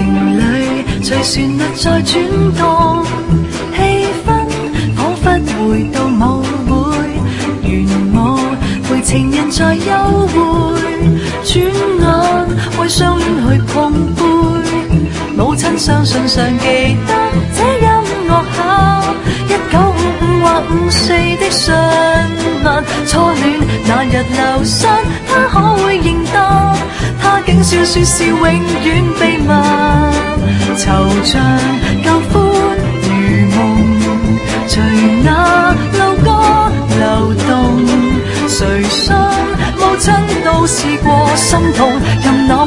情里隨旋律在轉動，氣氛彷彿回到舞會，圓舞陪情人在幽會，轉眼為相戀去碰杯。母親相信尚記得這音樂下1955或54的相鄰，初戀那日流失，他可會認得？他竟笑說是永遠秘密，惆悵舊歡如夢，隨那流歌流動，誰信母親都試過心痛，任那